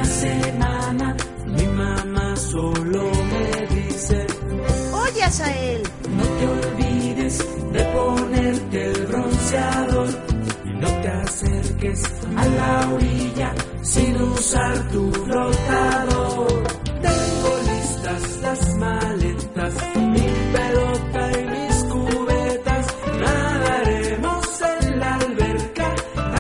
semana mi mamá solo me dice: Oye, Asael, no te olvides de ponerte el bronceador y no te acerques a la orilla sin usar tu flotador.